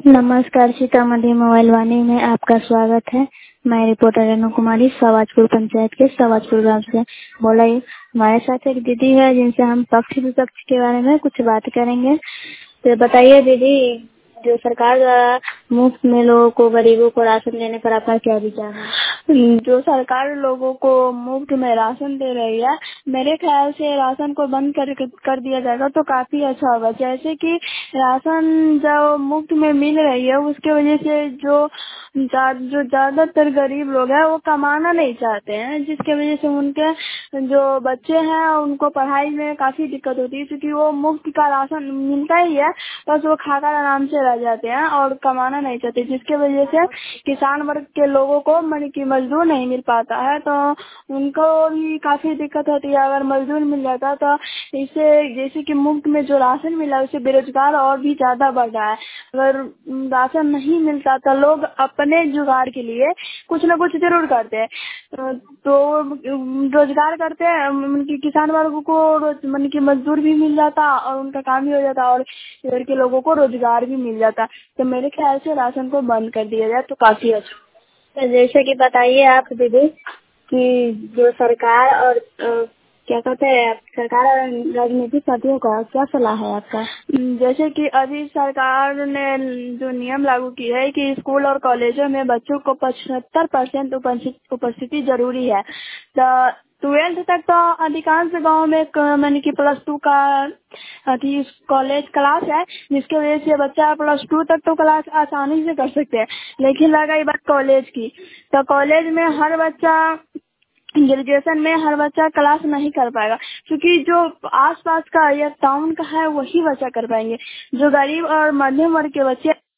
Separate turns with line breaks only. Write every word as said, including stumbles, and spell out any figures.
नमस्कार, सीतामढ़ी मोबाइल वाणी में आपका स्वागत है। मैं रिपोर्टर रेणु कुमारी सवाजपुर पंचायत के सवाजपुर गांव से बोल रही हूँ। हमारे साथ एक दीदी है जिनसे हम पक्ष विपक्ष के बारे में कुछ बात करेंगे। तो बताइए दीदी, जो सरकार द्वारा मुफ्त में लोगों को, गरीबों को राशन देने पर आपका क्या विचार है?
जो सरकार लोगों को मुफ्त में राशन दे रही है, मेरे ख्याल से राशन को बंद कर कर दिया जाएगा तो काफी अच्छा होगा। जैसे कि राशन जो मुफ्त में मिल रही है उसके वजह से जो जो ज्यादातर गरीब लोग हैं वो कमाना नहीं चाहते हैं, जिसके वजह से उनके जो बच्चे हैं उनको पढ़ाई में काफी दिक्कत होती है, क्योंकि वो मुफ्त का राशन मिलता ही है, बस वो खाकर आराम से रह जाते हैं और कमाना नहीं चाहते, जिसके वजह से किसान वर्ग के लोगों को मन की मजदूर नहीं मिल पाता है, तो उनको भी काफी दिक्कत होती है। अगर मजदूर मिल जाता तो इससे, जैसे कि मुफ्त में जो राशन मिला है उससे बेरोजगार और भी ज्यादा बढ़ रहा है। अगर राशन नहीं मिलता तो लोग अपने जुगाड़ के लिए कुछ न कुछ जरूर करते हैं, तो रोजगार करते हैं, उनकी किसान वर्ग को मन की मजदूर भी मिल जाता और उनका काम भी हो जाता और इधर के लोगों को रोजगार भी मिल जाता। तो मेरे ख्याल से राशन को बंद कर दिया जाए तो काफी अच्छा।
तो जैसे कि बताइए आप दीदी कि जो सरकार और अ, क्या कहते हैं, सरकार और राजनीतिक पार्टियों का क्या सलाह है आपका?
जैसे कि अभी सरकार ने जो नियम लागू की है कि स्कूल और कॉलेजों में बच्चों को पचहत्तर परसेंट उपस्थिति जरूरी है, तो ट्वेल्थ तक तो अधिकांश गांव में मैंने कि प्लस टू का अभी कॉलेज क्लास है, जिसकी वजह से बच्चा प्लस टू तक तो क्लास आसानी से कर सकते हैं। लेकिन लगा ये बात कॉलेज की, तो कॉलेज में हर बच्चा, ग्रेजुएशन में हर बच्चा क्लास नहीं कर पाएगा, क्योंकि जो आसपास का या टाउन का है वही बच्चा कर पाएंगे। जो गरीब और मध्यम वर्ग के बच्चे